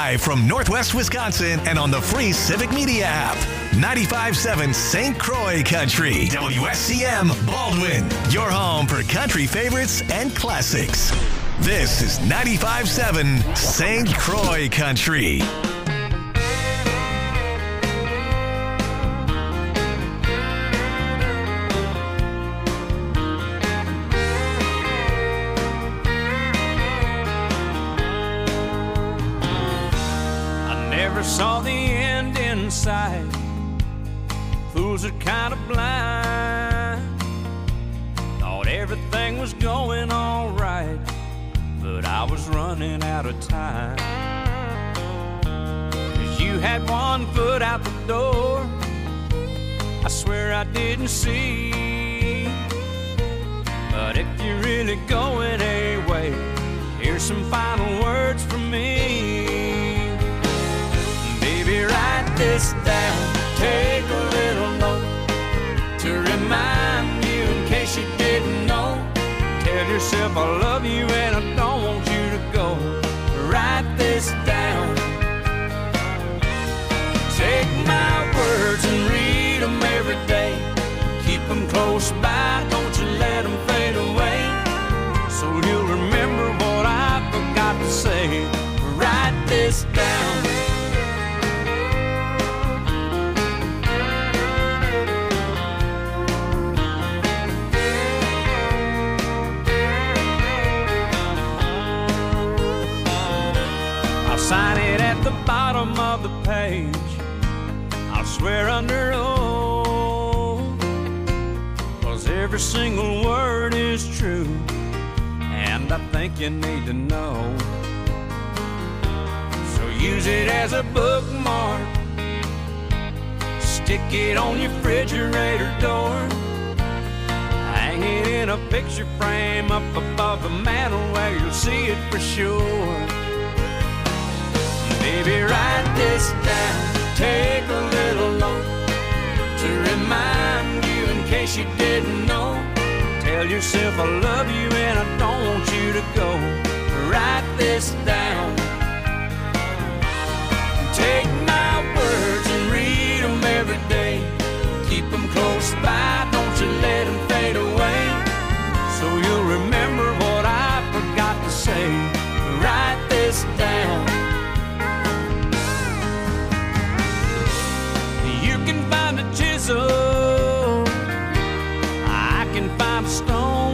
Live from Northwest Wisconsin and on the free Civic Media app. 95.7 St. Croix Country. WSCM Baldwin. Your home for country favorites and classics. This is 95.7 St. Croix Country. Saw the end in sight. Fools are kind of blind. Thought everything was going all right, but I was running out of time. 'Cause you had one foot out the door, I swear I didn't see. But if you're really going away, here's some final words from me. Write this down, take a little note to remind you in case you didn't know. Tell yourself I love you and I don't want you to go. Write this down. Take my words and read them every day. Keep them close by, don't you let them fade away. So you'll remember what I forgot to say. Write this down. Sign it at the bottom of the page. I'll swear under oath, 'cause every single word is true, and I think you need to know. So use it as a bookmark, stick it on your refrigerator door, hang it in a picture frame up above the mantel where you'll see it for sure. Baby, write this down, take a little note to remind you in case you didn't know. Tell yourself I love you and I don't want you to go. Write this down. Take my words and read them every day. Keep them close by, don't you let them fade away. So you'll remember what I forgot to say. Write this down. Chisel, I can find a stone.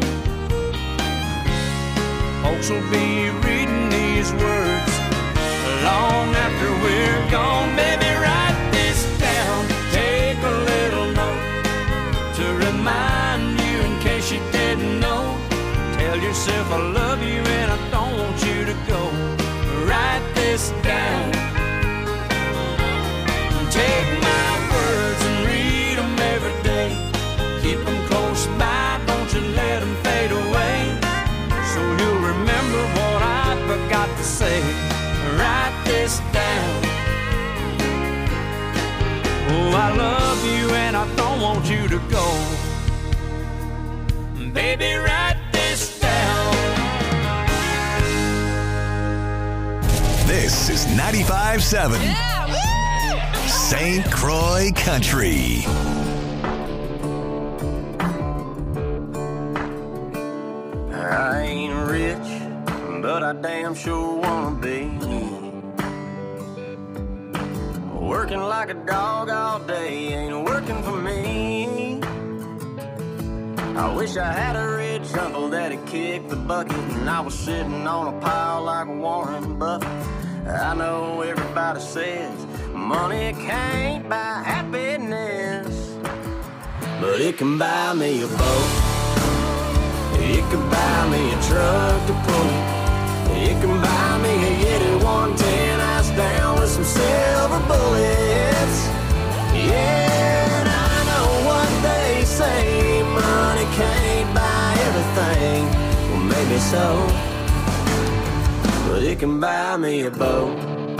Folks will be reading these words long after we're gone. Baby, write this down, take a little note to remind you in case you didn't know. Tell yourself I love you and I don't want you to go. Write this down. Take my words and read them every day. Keep them close by, don't you let them fade away. So you'll remember what I forgot to say. Write this down. Oh, I love you and I don't want you to go. Baby, write this down. This is 95.7. Yeah, St. Croix Country. I ain't rich, but I damn sure wanna be. Working like a dog all day ain't working for me. I wish I had a rich uncle that'd kick the bucket and I was sitting on a pile like Warren Buffett. I know everybody says money can't buy happiness, but it can buy me a boat. It can buy me a truck to pull. It can buy me a Yeti 110 ice down with some silver bullets. Yeah, and I know what they say, money can't buy everything. Well, maybe so, but it can buy me a boat.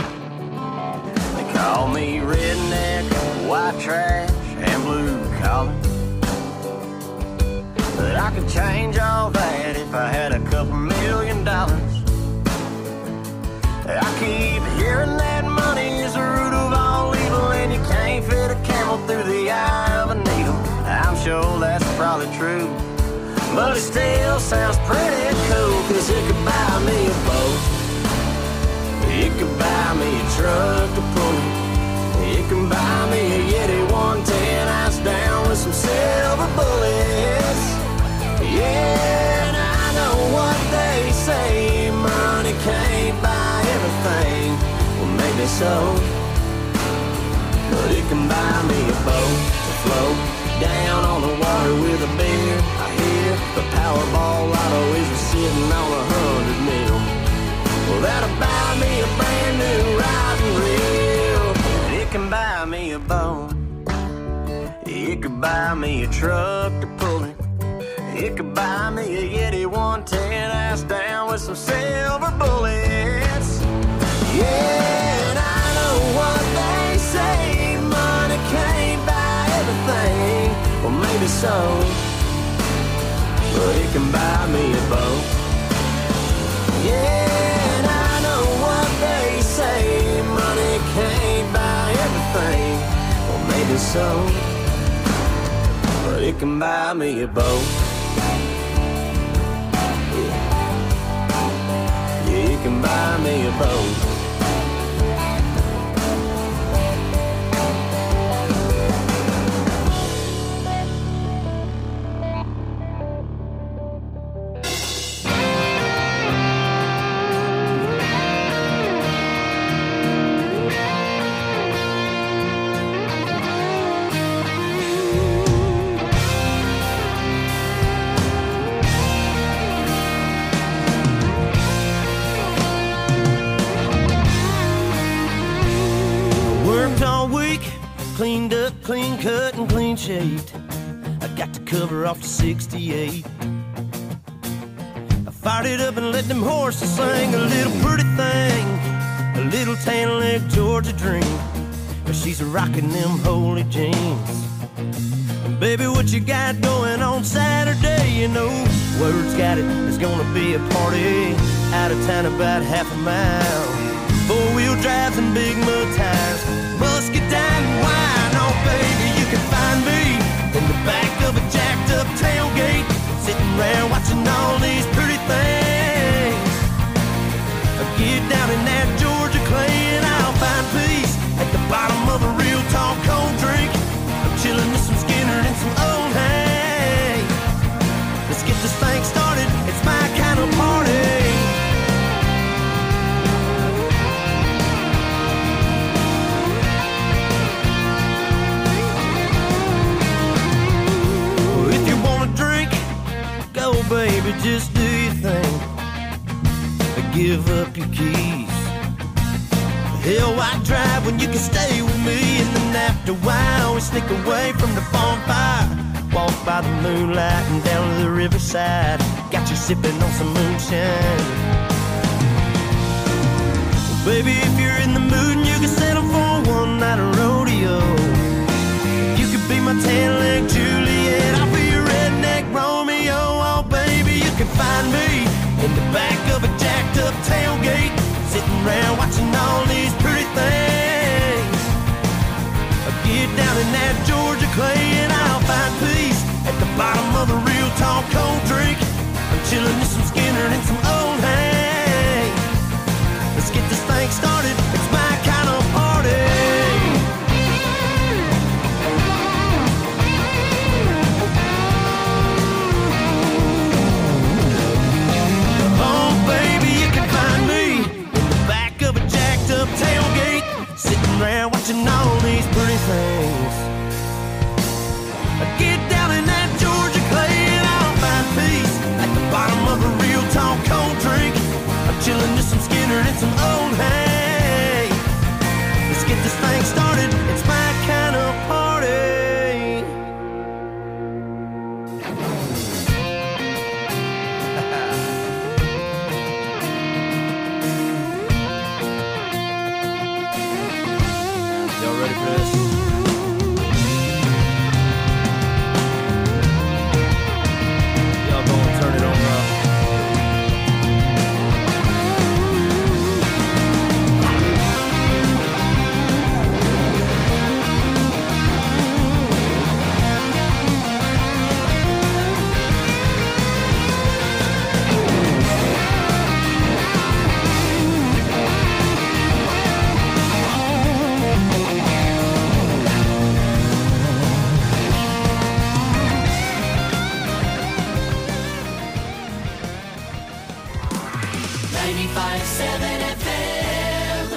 Call me redneck, white trash, and blue collar. But I could change all that if I had a couple $1 million. I keep hearing that money is the root of all evil, and you can't fit a camel through the eye of a needle. I'm sure that's probably true, but it still sounds pretty cool, 'cause it could buy me a boat, it could buy me a truck to pull it, it can buy me a Yeti 110 ice down with some silver bullets. Yeah, and I know what they say, money can't buy everything. Well, maybe so, but it can buy me a boat to float down on the water with a beer. I hear the Powerball lotto is sitting on 100 mil. Well, that'll buy me a brand new riding reel. It can buy me a boat, it could buy me a truck to pull it, it could buy me a Yeti 110 ass down with some silver bullets. Yeah, and I know what they say, money can't buy everything. Well, maybe so, but it can buy me a boat. Yeah, and I know what they say, money can't buy everything. Well, maybe so, but it can buy me a boat. Yeah, it can buy me a boat. Cleaned up, clean cut, and clean shaved. I got the cover off the 68. I fired it up and let them horses sing a little pretty thing, a little tan leg Georgia dream. But she's rocking them holy jeans. Baby, what you got going on Saturday? You know, word's got it, there's gonna be a party out of town about half a mile. Four-wheel drives and big mud tires, muscadine and wine. Oh, baby, you can find me in the back of a jacked-up tailgate, sitting around watching all these pretty things. I get down in that Georgia clay and I'll find peace at the bottom of a real tall cold drink. I'm chilling with some Skinner and some old hay. Let's get this thing started, it's my kind of party. Baby, just do your thing, give up your keys. Hell, why drive when you can stay with me? And then after a while we sneak away from the bonfire, walk by the moonlight and down to the riverside. Got you sipping on some moonshine. Well, baby, if you're in the mood and you can settle for one night of rodeo, you could be my tan-leg Juliet, I'll be your redneck Romeo. Oh, baby, you can find me in the back of a jacked-up tailgate, sitting around watching all these pretty things. I get down in that Georgia clay and I'll find peace at the bottom of a real tall cold drink. I'm chilling with some Skinner and some old hay. Let's get this thing started, it's my kind of party. 95.7 FM.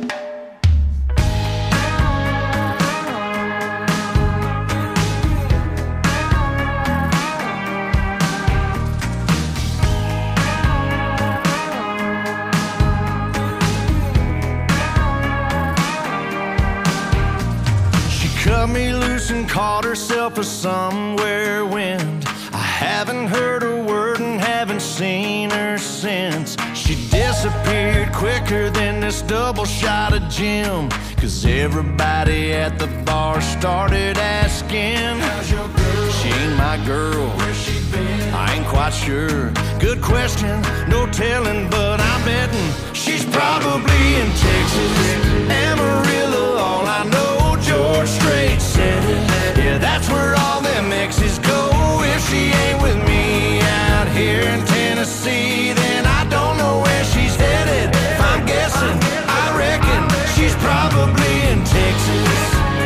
She cut me loose and caught herself a somewhere wind. I haven't heard a word and haven't seen her since. She disappeared quicker than this double shot of gin, 'cause everybody at the bar started asking, how's your girl? She ain't my girl. Where's she been? I ain't quite sure. Good question, no telling, but I'm betting she's probably in Texas, Amarillo. All I know, George Strait said it. Yeah, that's where all them exes go. If she ain't with me out here in Tennessee, then I don't know where she's headed. If I'm guessing, I reckon she's probably in Texas.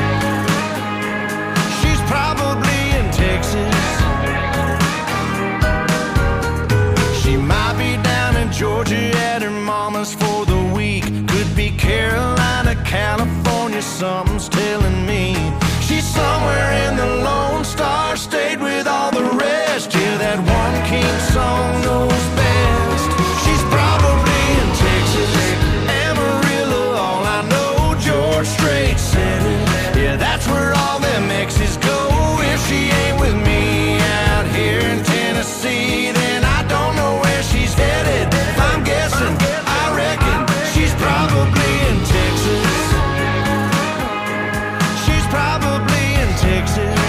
She's probably in Texas. She might be down in Georgia at her mama's for the week. Could be Carolina, California, something's telling me. She's somewhere in the Lone Star State with all the rest. Yeah, that one king song knows best. She's probably in Texas, Amarillo. All I know, George Strait said it. Yeah, that's where all them exes go. If she ain't with me out here in Tennessee, then I don't know where she's headed. If I'm guessing, I reckon she's probably in Texas. She's probably in Texas.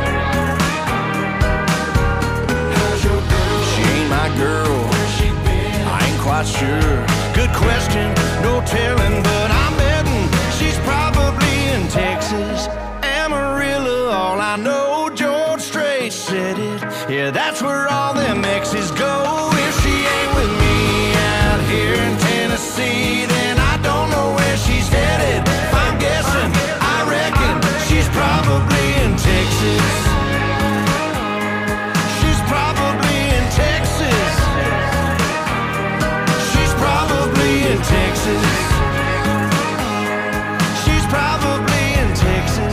How's your girl? She ain't my girl. Where's she been? I ain't quite sure. Good question, no telling, but I'm betting she's probably in Texas, Amarillo. All I know, George Strait said it. Yeah, that's where all them exes go. If she ain't with me out here in Tennessee, then I don't know where she's headed. If I'm guessing, I reckon she's probably in Texas. She's probably in Texas. She's probably in Texas. She's probably in Texas.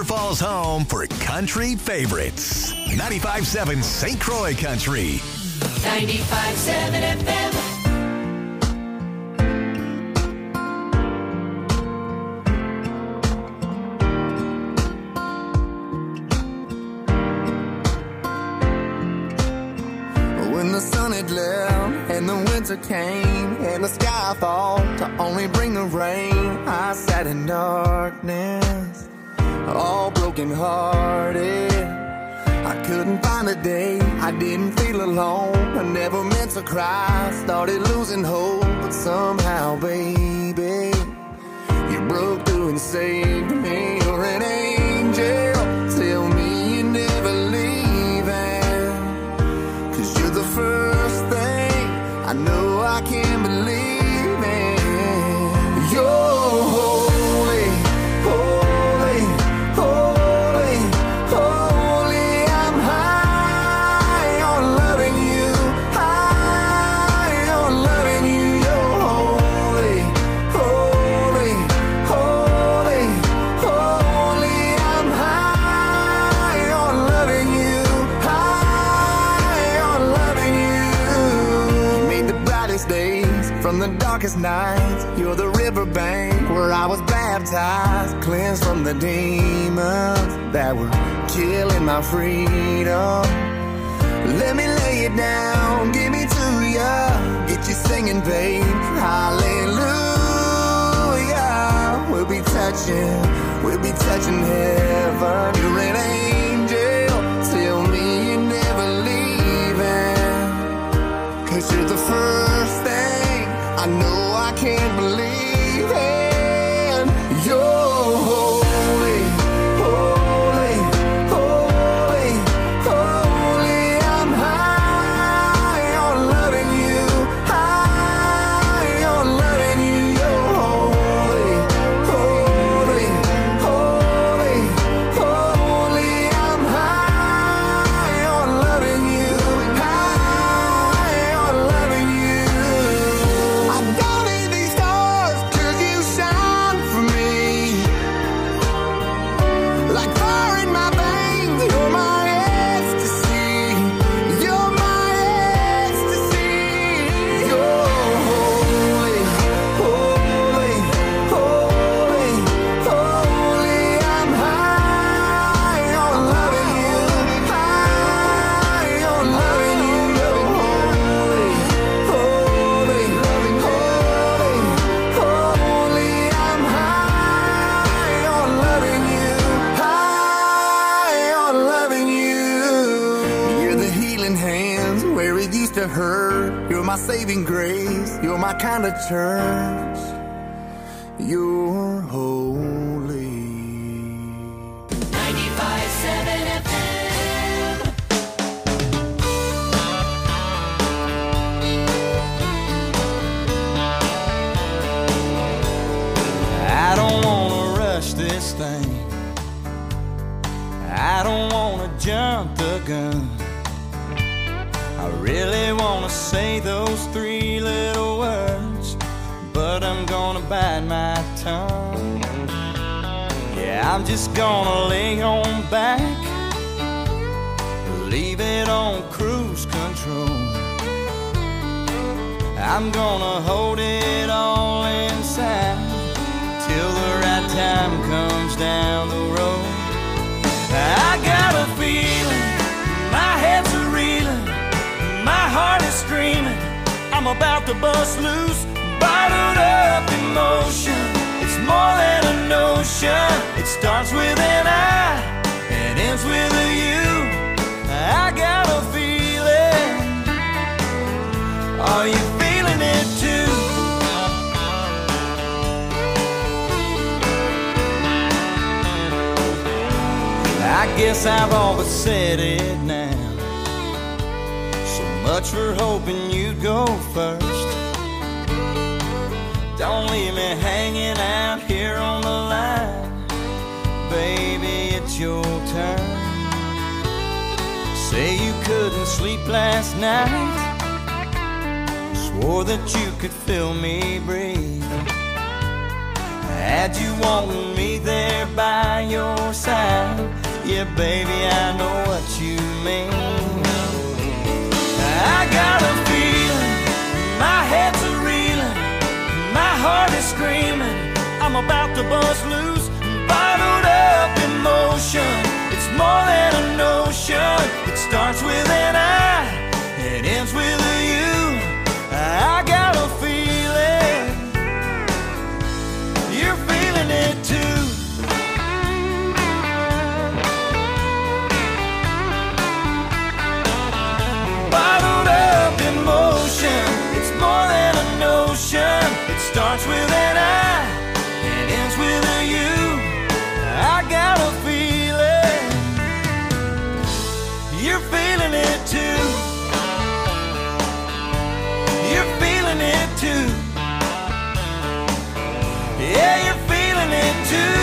Falls home for country favorites. 95.7 St. Croix Country. 95.7 FM. When the sun had left and the winter came and the sky thought to only bring the rain, I sat in darkness, all broken hearted. I couldn't find a day I didn't feel alone. I never meant to cry, started losing hope, but somehow, baby, you broke through and saved me. You're an angel, tell me you're never leaving, 'cause you're the first thing I know I can believe in. You're holy, holy, holy, holy. I'm high on loving you, high on loving you. You're holy, holy, holy, holy. I'm high on loving you, high on loving you. You made the brightest days from the darkest nights. You're the riverbank where I was baptized, cleansed from the demons that were killing my freedom. Let me lay it down, give me to ya, get you singing, babe. Hallelujah. We'll be touching heaven. You're an angel, tell me you're never leaving, 'cause you're the first thing I know I can't believe in. You're holy, holy, holy, holy. I'm high on loving you, high on loving you. You're holy, holy, holy, holy. I'm high on loving you, high on loving you. I don't need these stars 'cause you shine for me. Like fire in my veins, you're my ecstasy. You're my ecstasy. You're holy, holy, holy, holy. I'm high on loving you, high on loving you. You're holy, holy, holy, holy. I'm high on loving you, high on loving you. You're the healing hands where it used to hurt. You're my saving grace. You're my kind of church. You're holy. 95.7 FM. I don't wanna rush this thing. I don't wanna jump the gun. I really wanna say those three little words, but I'm gonna bite my tongue. Yeah, I'm just gonna lay on back, leave it on cruise control. I'm gonna hold it all inside till the right time comes down the road. I got a feeling, my head's a reeling, my heart is screaming, I'm about to bust loose, bottled up emotion. It's more than a notion. It starts with an I and ends with a you. I got a feeling. Are you feeling it too? I guess I've all but said it now. So much for hoping you'd go first. Don't leave me hanging out here on the line. Baby, it's your turn. Say you couldn't sleep last night, swore that you could feel me breathe. Had you wanted me there by your side, yeah, baby, I know what you mean. I got a feeling, my head's a reeling, my heart is screaming, I'm about to bust loose, bottled up emotion. It's more than a notion. It starts with an I, it ends with a you. I got a feeling, you're feeling it too. Bottled up emotion, it's more than a notion. It starts with an I, it ends with a you. I got a feeling, you're feeling it too. You're feeling it too. Yeah, you're feeling it too.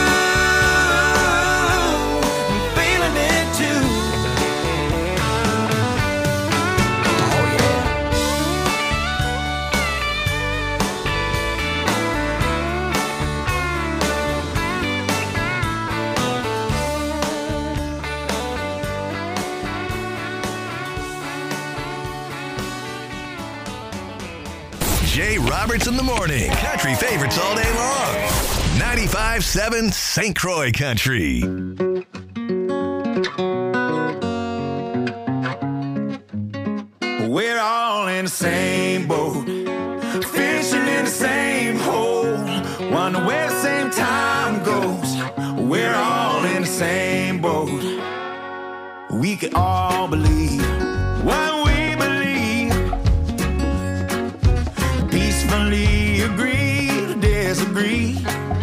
I'm feeling it too. Oh yeah. Jay Roberts in the morning. Country favorites all day long. 95.7 St. Croix Country. We're all in the same boat, fishing in the same hole, wonder where the same time goes. We're all in the same boat. We can all believe what we believe, peacefully agree to disagree.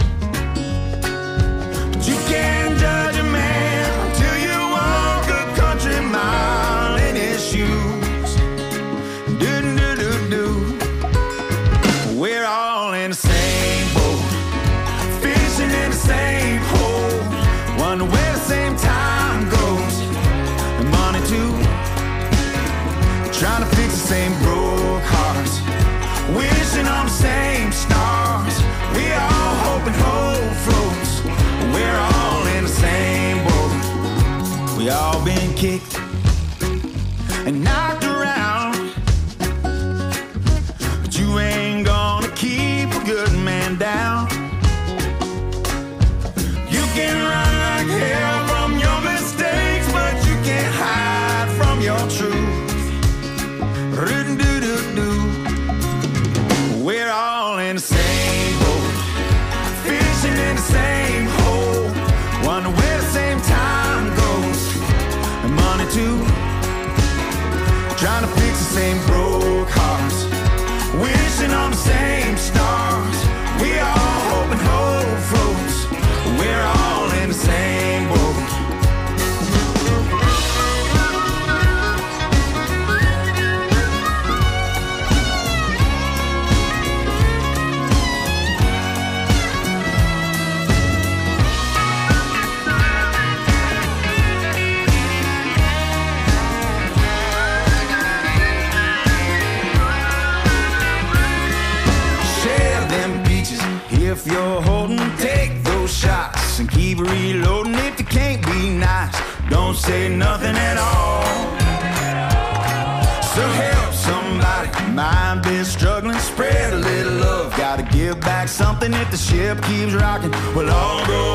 But you can't judge a man until you walk a country mile in his shoes. Do-do-do-do. We're all in the same boat, fishing in the same hole, wonder where the same time goes, and money too. Trying to fix the same broke hearts, wishing on the same stars. We all hoping hope floats. We're all in the same boat. We all been kicked and knocked around, but you ain't gonna keep a good man down. You can run like hell from your mistakes, but you can't hide from your truth. Do-do-do-do. We're all in the same boat, fishing in the same hole, wonder where the same time goes, and money too. Trying to fix the same broke hearts, wishing on the same stars. We all hoping hope floats. We're all in the same boat. If you're holding, take those shots and keep reloading. If you can't be nice, don't say nothing at all. So help somebody, mind be struggling, spread a little love. Gotta give back something if the ship keeps rocking. We'll all go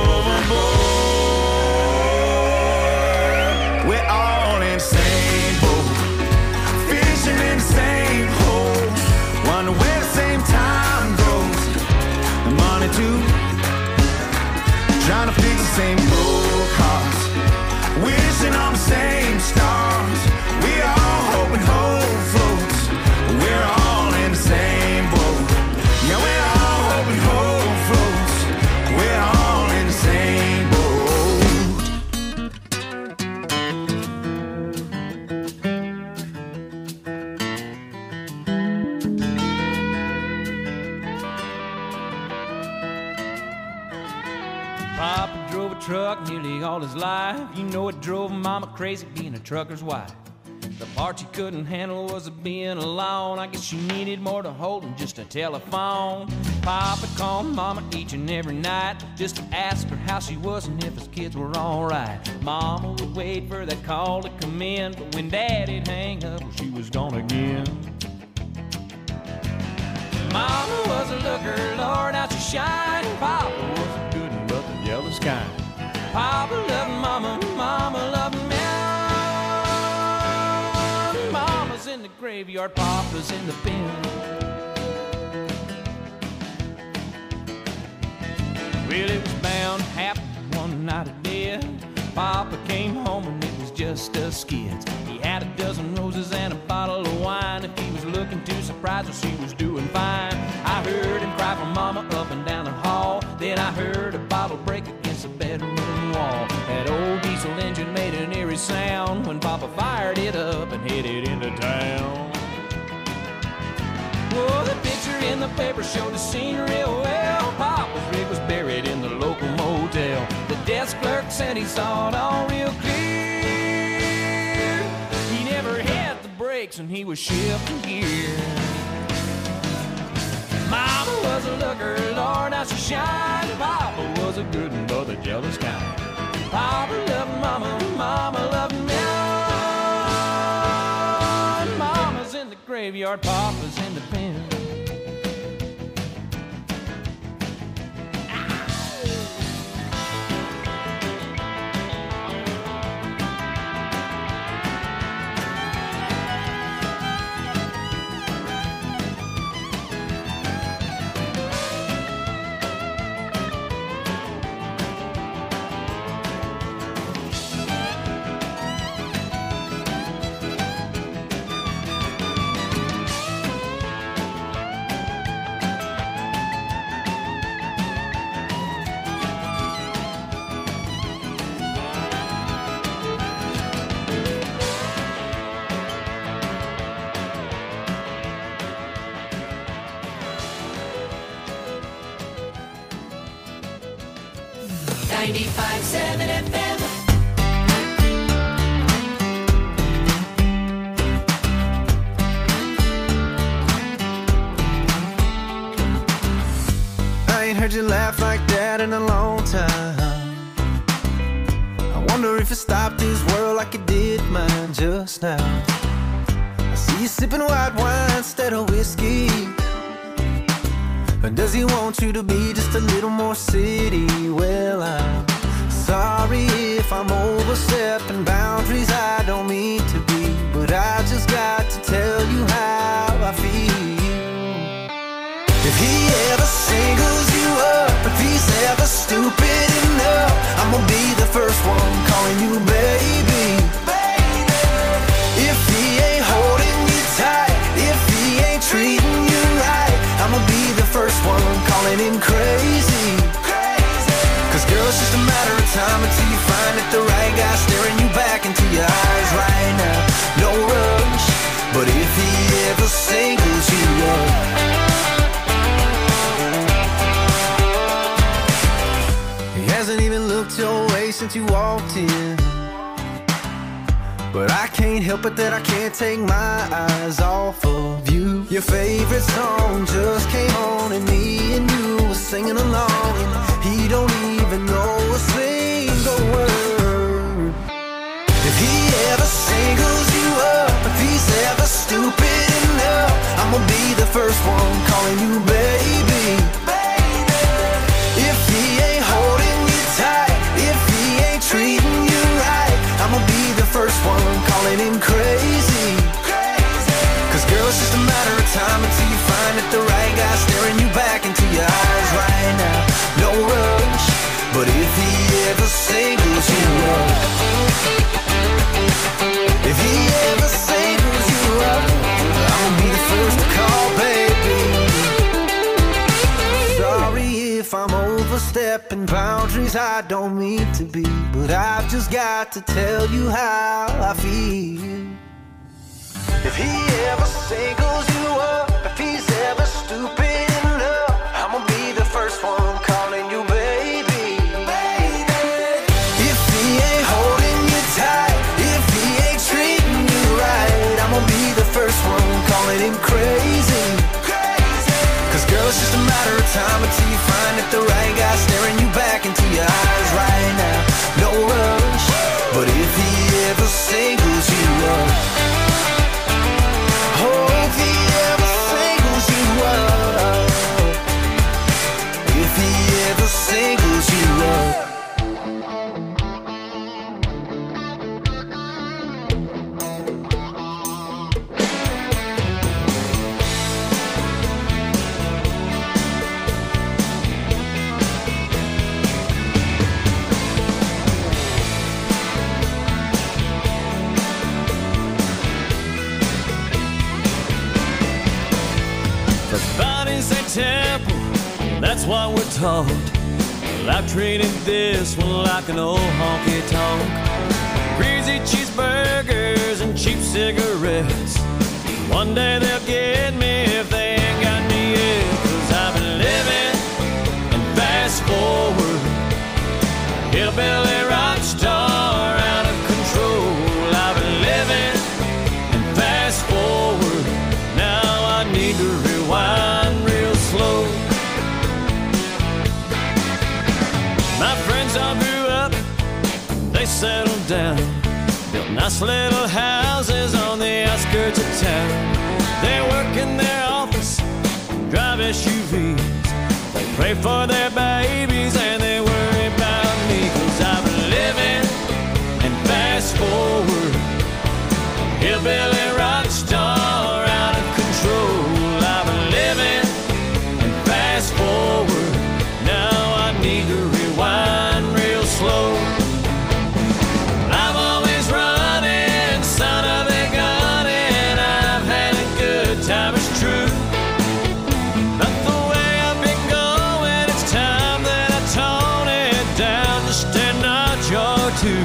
overboard. We're all in the same boat, fishing in the same hole, wonder where the same time goes, and money too. Trying to fix the same broke hearts, wishing on the same stars. We all hoping hope floats. We're all in the same boat. Yeah, we're all hoping hope floats. We're all in the same boat. Papa drove a truck nearly all his life. You know it drove Mama crazy being a trucker's wife. The part she couldn't handle was being alone. I guess she needed more to hold than just a telephone. Papa called Mama each and every night just to ask her how she was and if his kids were alright. Mama would wait for that call to come in, but when Daddy'd hang up, well, she was gone again. Mama was a looker, Lord, how she shined. Papa was a good one, but the jealous kind. Papa loved Mama, Mama loved me. Mama's in the graveyard, Papa's in the bin. Well, it was bound to happen one night of death. Papa came home and it was just us kids. He had a dozen roses and a bottle of wine. If he was looking too surprised, well, she was doing fine. I heard him cry for Mama up and down the hall. Then I heard a bottle break against the bedroom wall. That old diesel engine made an eerie sound when Papa fired it up and headed into town. Well, the picture in the paper showed the scene real well. Papa's rig was buried in the local motel. The desk clerk said he saw it all real clear. He never had the brakes and he was shifting gear. Mama was a looker, Lord, how she shined. Papa was a good one, but the jealous kind. Papa loved Mama, Mama loved me. Mama's in the graveyard, Papa's in the pen. 95.7 FM. I ain't heard you laugh like that in a long time. I wonder if it stopped this world like it did mine just now. I see you sipping white wine instead of whiskey. Or does he want you to be just a little more city? Well, I'm sorry if I'm overstepping boundaries I don't mean to be, but I just got to tell you how I feel. If he ever singles you up, if he's ever stupid enough, I'm gonna be the first one calling you baby. If he ain't holding you tight, if he ain't treating you right, I'm gonna be the first one calling him crazy. Cause girl, it's just a matter of time until you find that the right guy staring you back into your eyes right now. No rush, but if he ever singles you up, he hasn't even looked your way since you walked in, but I can't help it that I can't take my eyes off of you. Your favorite song just came on and me and you were singing along, and he don't even know a single word. If he ever singles you up, if he's ever stupid enough, I'm gonna be the first one calling you baby. If he ain't holding you tight, if he ain't treating you right, I'm gonna be the first one calling him crazy. Cause girl, it's just a matter of time until you find that the right guy staring you back into your eyes right now. No rush, but if he ever singles you up, if he ever singles you up, I'll be the first to call baby. Sorry if I'm overstepping boundaries I don't mean to be, but I've just got to tell you how I feel. If he ever singles you up, if he's ever stupid enough, I'm gonna be the first one calling you baby. If he ain't holding you tight, if he ain't treating you right, Girl, it's just a matter of time until you find that the right guy staring you back into your eyes right now. No rush, but if he ever singles you up, oh, if he ever singles you up, if he ever singles you up. Temple, that's what we're taught. Well, I've treated this one like an old honky-tonk. Greasy cheeseburgers and cheap cigarettes. One day they'll get me if they ain't got me yet. 'Cause I've been living and fast forward, hillbilly rock star out of control. I've been living and fast forward, now I need to rewind real slow. My friends all grew up, they settled down, built nice little houses on the outskirts of town. They work in their office, drive SUVs, they pray for their babies and they worry about me. 'Cause I've been living and fast forward, hillbilly rock star out of control. I've been living and fast forward, now I need to rewind real slow. I'm always running, son of a gun, and I've had a good time, it's true. Not the way I've been going, it's time that I tone it down just a notch or two.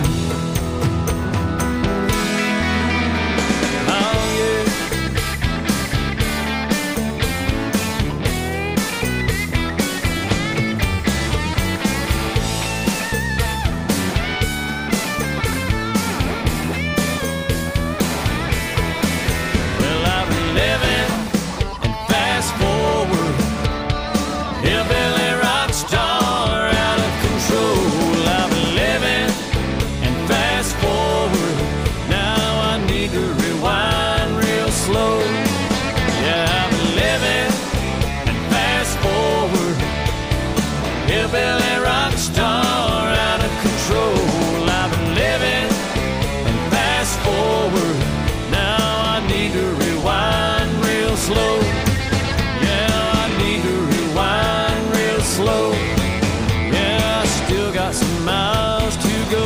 Hillbilly rock star out of control. I've been living and fast forward, now I need to rewind real slow. Yeah, I need to rewind real slow. Yeah, I still got some miles to go.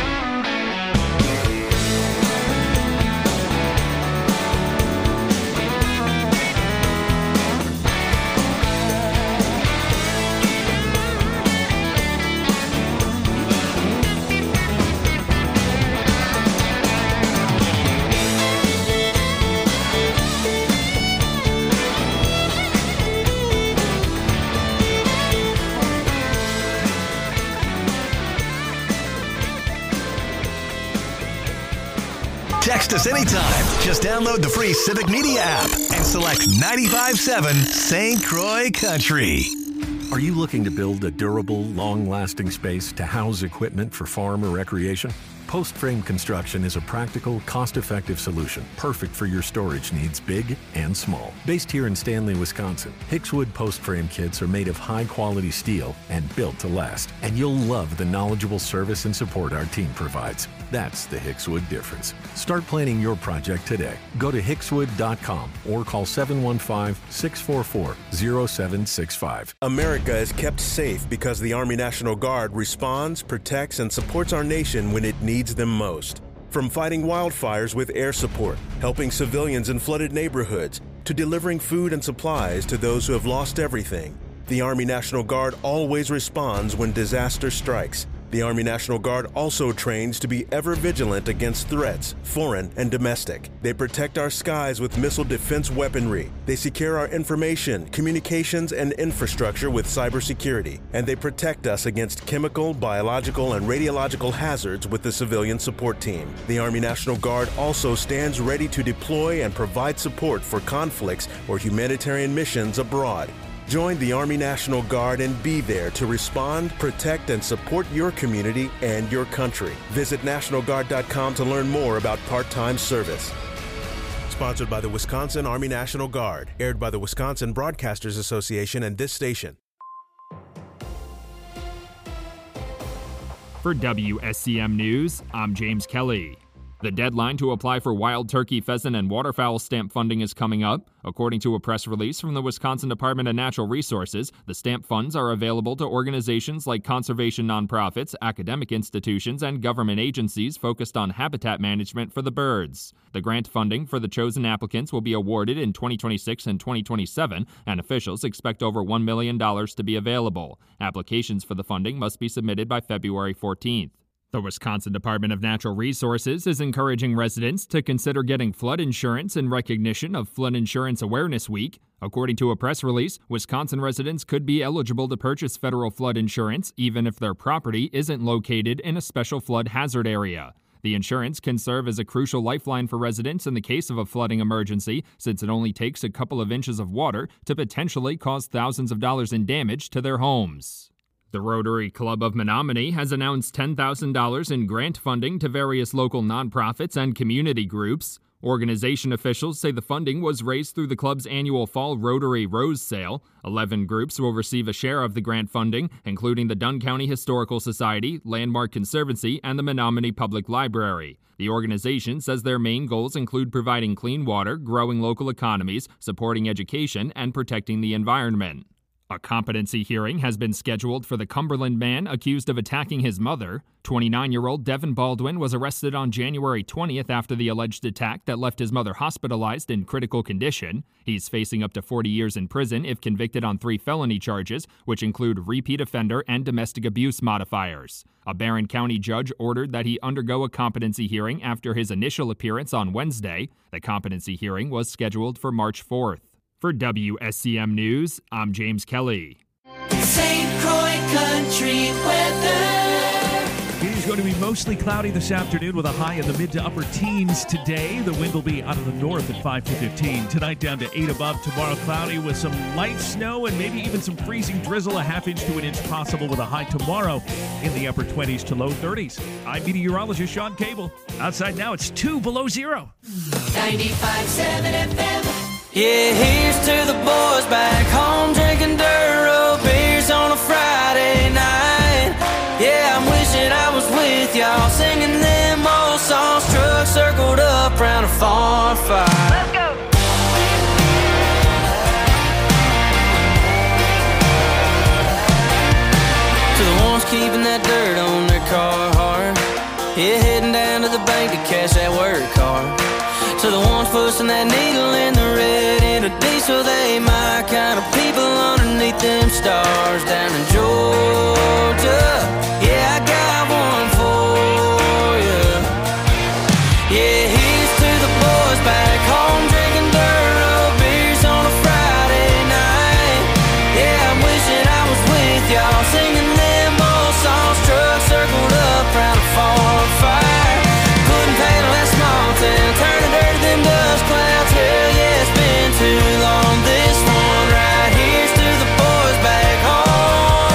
Text us anytime. Just download the free Civic Media app and select 95.7 St. Croix Country. Are you looking to build a durable, long-lasting space to house equipment for farm or recreation? Post Frame Construction is a practical, cost-effective solution, perfect for your storage needs, big and small. Based here in Stanley, Wisconsin, Hickswood Post Frame kits are made of high-quality steel and built to last. And you'll love the knowledgeable service and support our team provides. That's the Hickswood difference. Start planning your project today. Go to hickswood.com or call 715-644-0765. America is kept safe because the Army National Guard responds, protects, and supports our nation when it needs them most. From fighting wildfires with air support, helping civilians in flooded neighborhoods, to delivering food and supplies to those who have lost everything, the Army National Guard always responds when disaster strikes. The Army National Guard also trains to be ever vigilant against threats, foreign and domestic. They protect our skies with missile defense weaponry. They secure our information, communications, and infrastructure with cybersecurity. And they protect us against chemical, biological, and radiological hazards with the civilian support team. The Army National Guard also stands ready to deploy and provide support for conflicts or humanitarian missions abroad. Join the Army National Guard and be there to respond, protect, and support your community and your country. Visit NationalGuard.com to learn more about part-time service. Sponsored by the Wisconsin Army National Guard. Aired by the Wisconsin Broadcasters Association and this station. For WSCM News, I'm James Kelly. The deadline to apply for wild turkey, pheasant, and waterfowl stamp funding is coming up. According to a press release from the Wisconsin Department of Natural Resources, the stamp funds are available to organizations like conservation nonprofits, academic institutions, and government agencies focused on habitat management for the birds. The grant funding for the chosen applicants will be awarded in 2026 and 2027, and officials expect over $1 million to be available. Applications for the funding must be submitted by February 14th. The Wisconsin Department of Natural Resources is encouraging residents to consider getting flood insurance in recognition of Flood Insurance Awareness Week. According to a press release, Wisconsin residents could be eligible to purchase federal flood insurance even if their property isn't located in a special flood hazard area. The insurance can serve as a crucial lifeline for residents in the case of a flooding emergency, since it only takes a couple of inches of water to potentially cause thousands of dollars in damage to their homes. The Rotary Club of Menominee has announced $10,000 in grant funding to various local nonprofits and community groups. Organization officials say the funding was raised through the club's annual Fall Rotary Rose Sale. 11 groups will receive a share of the grant funding, including the Dunn County Historical Society, Landmark Conservancy, and the Menominee Public Library. The organization says their main goals include providing clean water, growing local economies, supporting education, and protecting the environment. A competency hearing has been scheduled for the Cumberland man accused of attacking his mother. 29-year-old Devin Baldwin was arrested on January 20th after the alleged attack that left his mother hospitalized in critical condition. He's facing up to 40 years in prison if convicted on 3 felony charges, which include repeat offender and domestic abuse modifiers. A Barron County judge ordered that he undergo a competency hearing after his initial appearance on Wednesday. The competency hearing was scheduled for March 4th. For WSCM News, I'm James Kelly. St. Croix Country weather. It is going to be mostly cloudy this afternoon with a high in the mid to upper teens today. The wind will be out of the north at 5 to 15. Tonight down to 8 above. Tomorrow cloudy with some light snow and maybe even some freezing drizzle, a half inch to an inch possible with a high tomorrow in the upper 20s to low 30s. I'm meteorologist Sean Cable. Outside now it's 2 below zero. 95.7 FM. Yeah, here's to the boys back home drinking Duro beers on a Friday night. Yeah, I'm wishing I was with y'all singing them old songs. Trucks circled up round a farm fire. Let's go! To the ones keeping that dirt on their car hard. Yeah, heading down to the bank to cash that work card. To the ones pushing that needle in the red in a diesel, they my kind of people underneath them stars down in Georgia. Yeah, I got one for you. Yeah, here's to the boys back home drinking Duro beers on a Friday night. Yeah, I'm wishing I was with y'all singing them old songs. Trucks circled up round a farm fire. Couldn't paddle that small town, turning dirt them dust clouds. Hell yeah, it's been too long. This one right here's to the boys back home.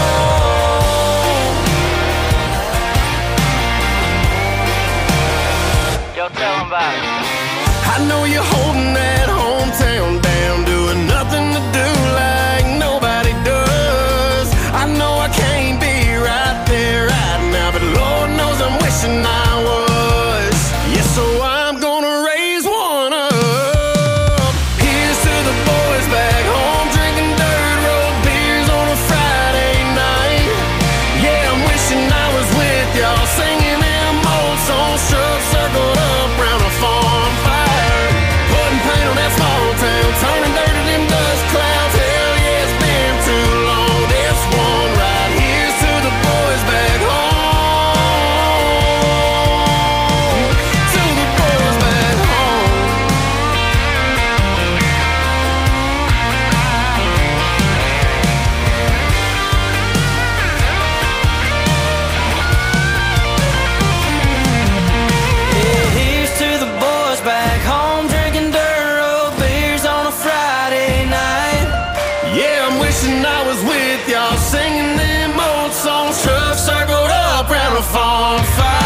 I was with y'all, singing them old songs. Trucks circled up round a farm fire.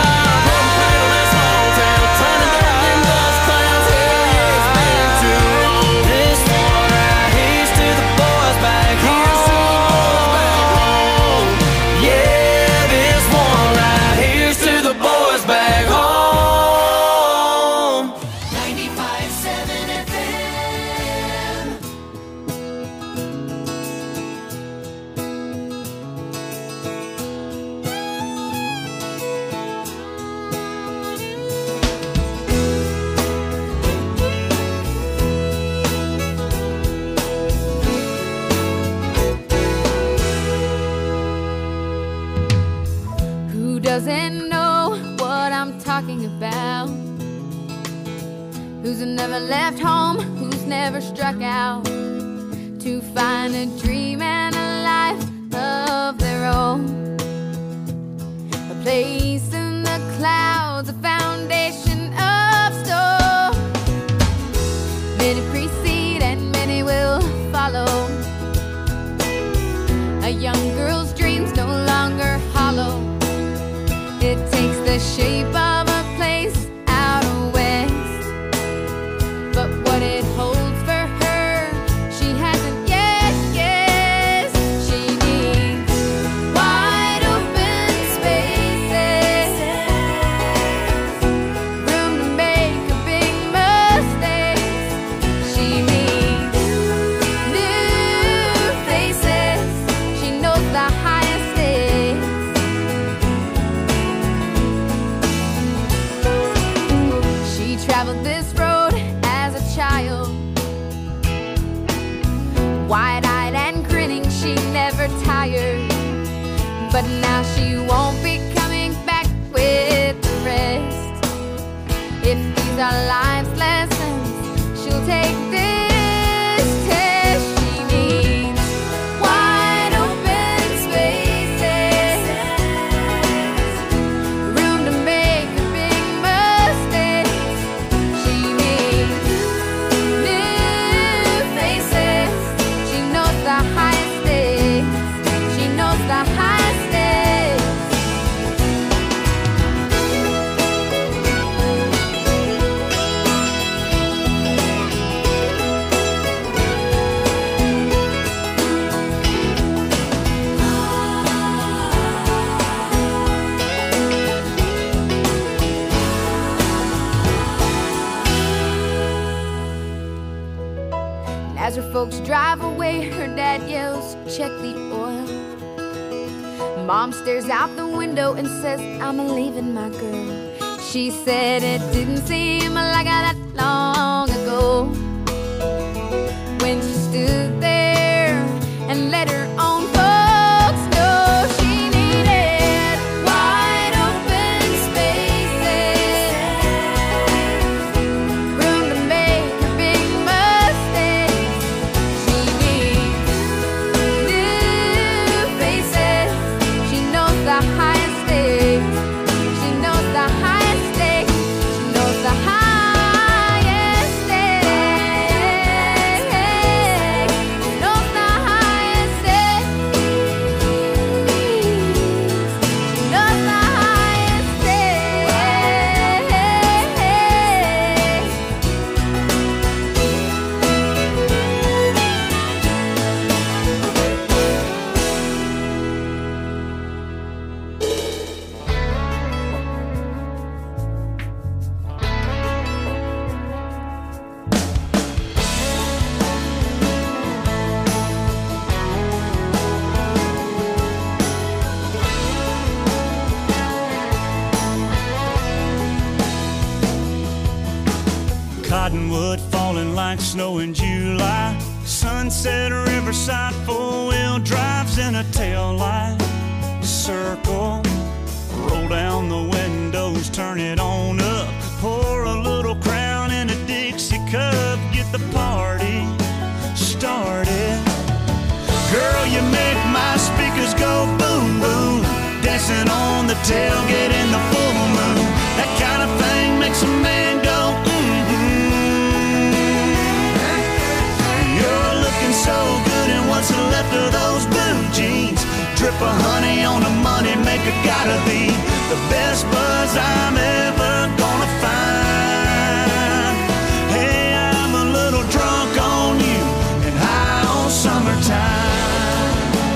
Doesn't know what I'm talking about. Who's never left home, who's never struck out to find a dream and a life of their own. A place in the clouds, a foundation of stone. Many precede and many will follow. A young girl's dreams no longer hollow. It takes the shape of a place out west, but what it holds for her, she hasn't yet guessed. She needs wide open spaces, room to make a big mistakes. She needs new faces. She knows the highest stakes. Traveled this road as a child, wide-eyed and grinning, she never tired. But now she won't be coming back with the rest. If these are life's lessons, she'll take this test. She needs wide open spaces, room to make a big mistake. As her folks drive away, her dad yells, "Check the oil." Mom stares out the window and says, "I'm leaving my girl." She said it didn't seem like that long ago when she stood there and let her own folks know she needed wide open spaces, room to make a big mistake. She needs new faces. She knows the highest stakes. She knows the highest stakes. She knows the highest stakes. She knows the highest stakes. She knows the highest Cottonwood falling like snow in July. Sunset Riverside, four-wheel drives in a tail light. Circle, roll down the windows, turn it on up. Pour a little Crown in a Dixie cup, get the party started. Girl, you make my speakers go boom, boom. Dancing on the tailgate in the full moon. That kind of thing makes a man go, mm-hmm. You're looking so good, and what's left of buzz I'm ever gonna find. Hey, I'm a little drunk on you and high on summertime.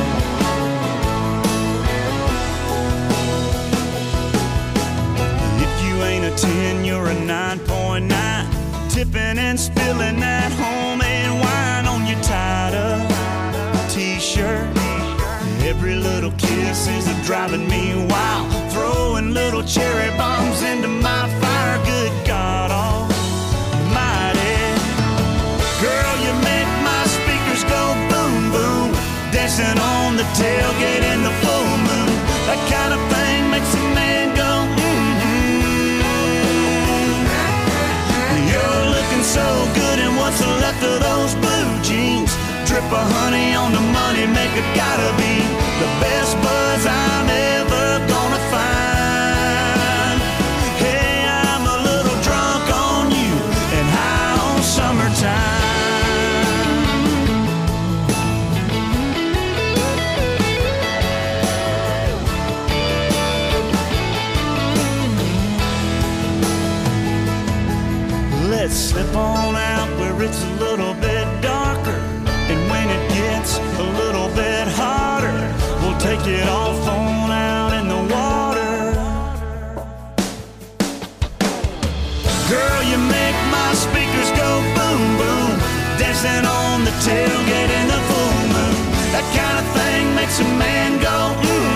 If you ain't a 10, you're a 9.9. Tipping and spilling that homemade wine on your tied-up t-shirt. Every little kiss is driving me wild, throwing little cherry bombs into my fire. Good God almighty, girl, you make my speakers go boom, boom, dancing on the tailgate in the full moon. That kind of thing makes a man go You're looking so good in what's left of those blue jeans. Drip of honey on the money maker, gotta be the best buzz I'm ever gonna find. Hey, I'm a little drunk on you and high on summertime. Let's slip on out where it's a little bit darker, and when it gets a little bit hotter, we'll take it off on out in the water. Girl, you make my speakers go boom, boom, dancing on the tailgate in the full moon. That kind of thing makes a man go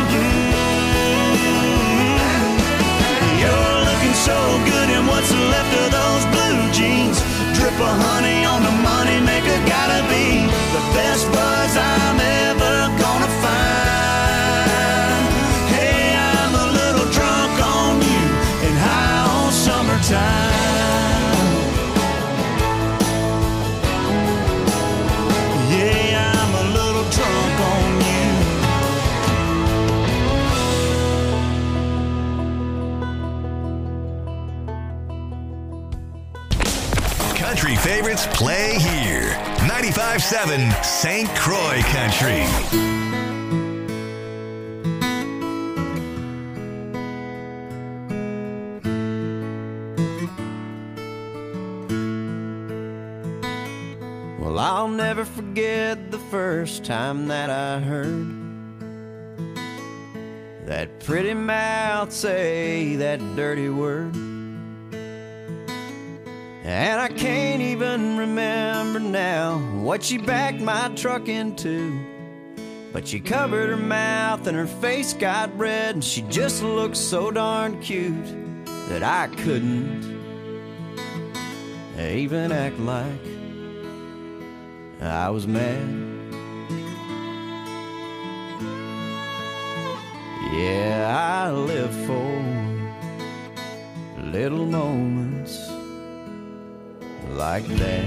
You're looking so good in what's left of those blue jeans. Drip of honey on the money maker, gotta be the best buzz I'm ever gonna find. Hey, I'm a little drunk on you and high on summertime. Yeah, I'm a little drunk on you. Country favorites play here. 95.7 St. Croix Country. Well, I'll never forget the first time that I heard that pretty mouth say that dirty word. And I can't even remember now what she backed my truck into, but she covered her mouth and her face got red, and she just looked so darn cute that I couldn't even act like I was mad. Yeah, I live for little moments like that.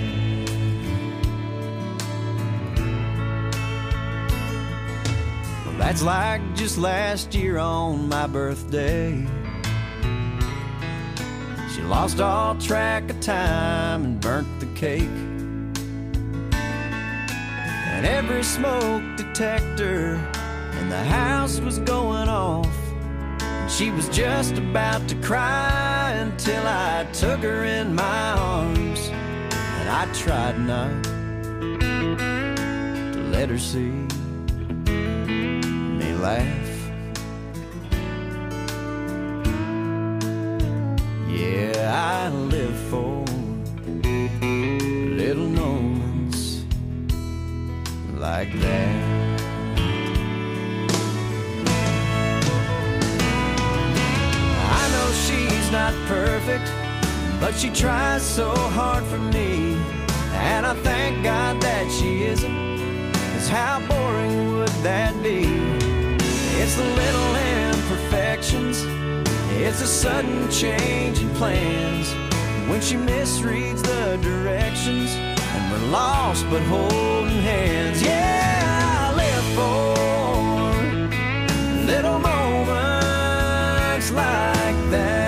Well, that's like just last year on my birthday. She lost all track of time and burnt the cake, and every smoke detector in the house was going off. She was just about to cry until I took her in my arms, and I tried not to let her see me laugh. Yeah, I live for little moments like that. She's not perfect, but she tries so hard for me, and I thank God that she isn't, 'cause how boring would that be? It's the little imperfections, it's a sudden change in plans, when she misreads the directions, and we're lost but holding hands. Yeah, I live for little moments like that.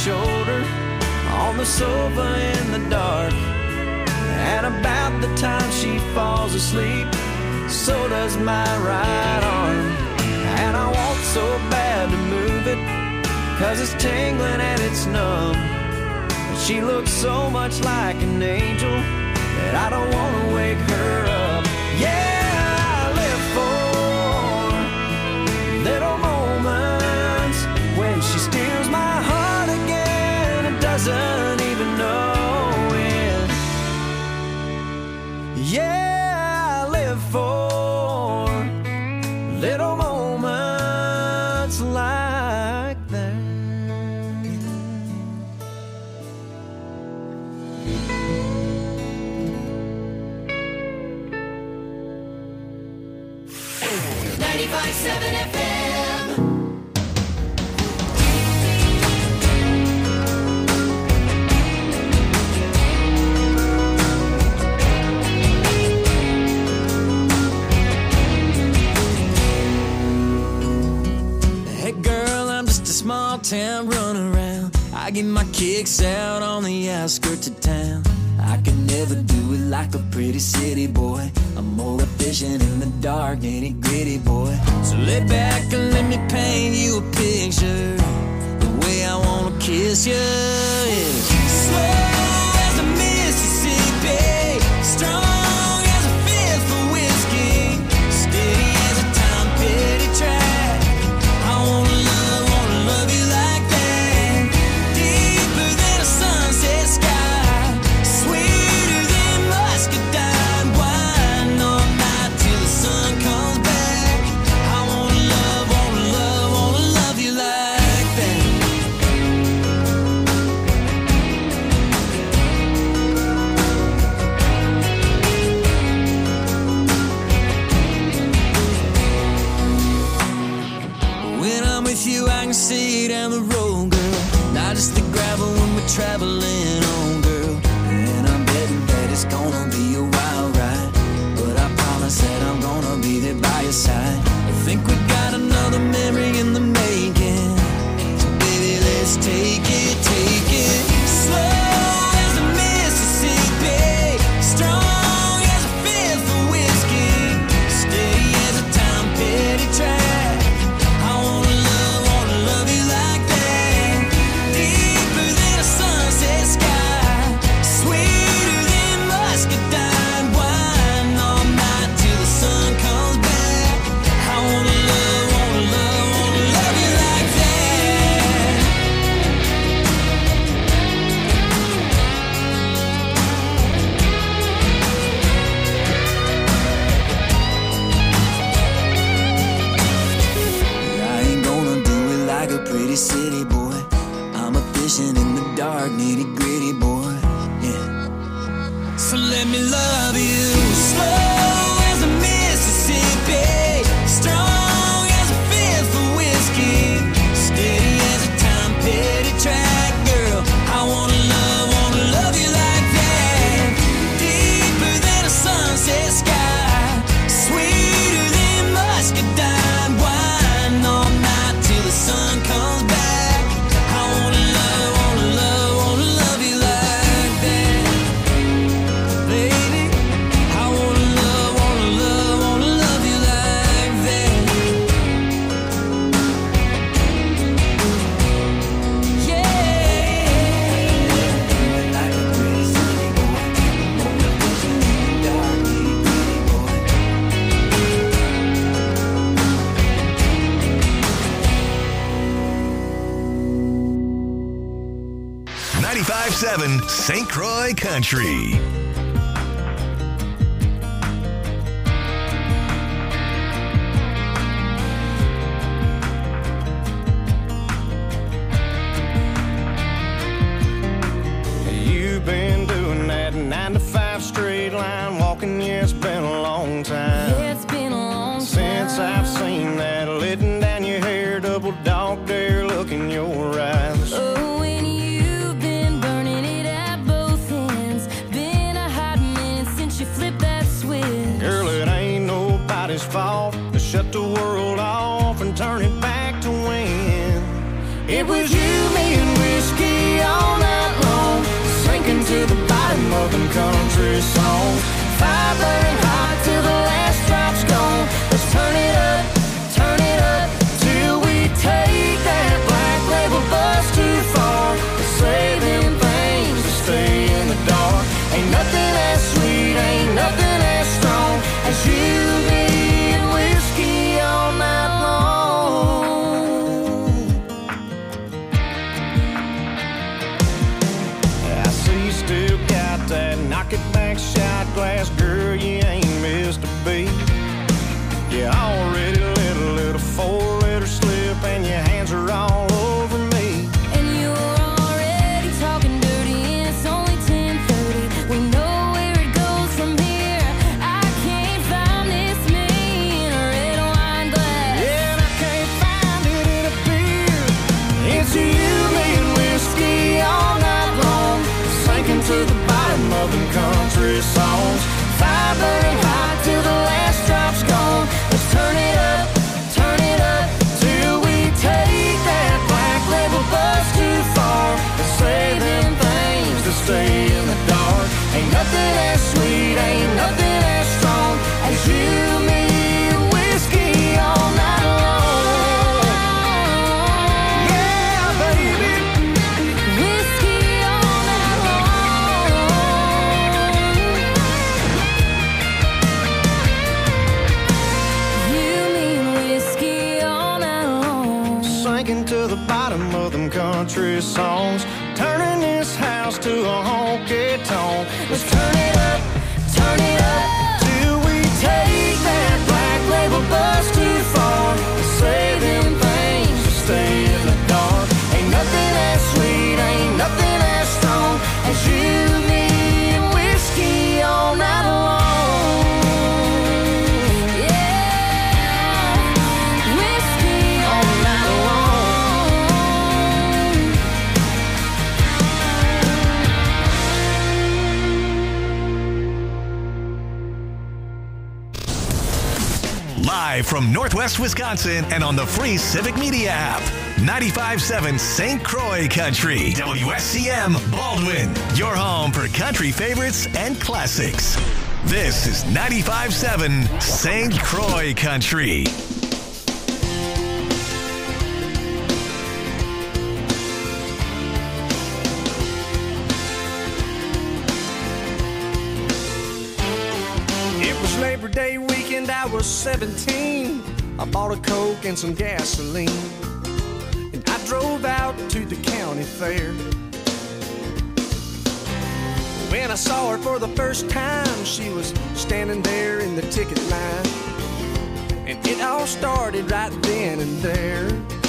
shoulder on the sofa in the dark. And about the time she falls asleep, so does my right arm. And I want so bad to move it, 'cause it's tingling and it's numb. But she looks so much like an angel that I don't want to wake her up. Yeah, I live for little moments when she steals my heart again and doesn't even know it. Yeah, I live for little moments like that. Hey girl, I'm just a small town running around. I get my kicks out on the outskirts of town. I can never do it like a pretty city boy. I'm more efficient in the dark, nitty gritty boy. So lay back and let me paint you a picture, the way I wanna kiss you. Yeah. Slow as a Mississippi, strong as a fifth of whiskey, steady as a Tom Petty track. I wanna love you like that. Deeper than a sunset sky, sweeter than muscadine wine, all night till the sun comes back. I wanna love you like that. When I'm with you, I can see down the road, girl. Not just the gravel when we're traveling on, girl. And I'm betting that it's gonna be a wild ride, but I promise that I'm gonna be there by your side. I think we got another memory in the making, so baby, let's take it slow as a Mississippi, strong as a fifth of whiskey, steady as a Tom Petty track. I wanna love you like that. Deeper than a sunset sky, sweeter than muscadine wine, all night till the sun comes back. I wanna love you like that. 95.7 St. Croix Country. You've been doing that 9 to 5 straight line walking, yeah, it's been a long time. Yeah, it's been a long time since I've seen that letting down your hair, double dog dare look in your eyes. Oh, and you've been burning it at both ends. Been a hot minute since you flipped that switch. Girl, it ain't nobody's fault to shut the world off and turn it back to when it was you, me, and whiskey country songs. Fire burning hot till the last drop's gone. Let's turn it up till we take that black label bus too far. Let's say them things to stay in the dark. Ain't nothing as sweet, ain't nothing as strong as you, me, and whiskey all night long. I see you still got that knock it back shot glass, girl, you ain't missed a beat. You already let a little 4-letter slip and your hands are all over me. And you're already talking dirty and it's only 10:30. We know where it goes from here. I can't find this me in a red wine glass. Yeah, and I can't find it in a beer. It's you, me, and whiskey all night long, sinking to the bottom of them country songs. Fire burning hot till the last drop's gone. Let's turn it up till we take that black label bus too far. Let's say them things to stay in the dark. Ain't nothing as sweet, ain't nothing as strong as you, me, and whiskey all night long. Yeah, baby. Whiskey all night long. You mean whiskey all night long. Sinking to the bottom of them country songs, turning this house to a honky tonk. Let's turn it up till we take that black label bus too far. Let's say them things to stay in the dark. Ain't nothing as sweet, ain't nothing as strong as you, me, and whiskey all night long. Yeah, whiskey All night Live from Northwest Wisconsin and on the free Civic Media app. 95.7 St. Croix Country. WSCM Baldwin. Your home for country favorites and classics. This is 95.7 St. Croix Country. It was Labor Day weekend, I was 17. I bought a Coke and some gasoline, and I drove out to the county fair. When I saw her for the first time, she was standing there in the ticket line, and it all started right then and there.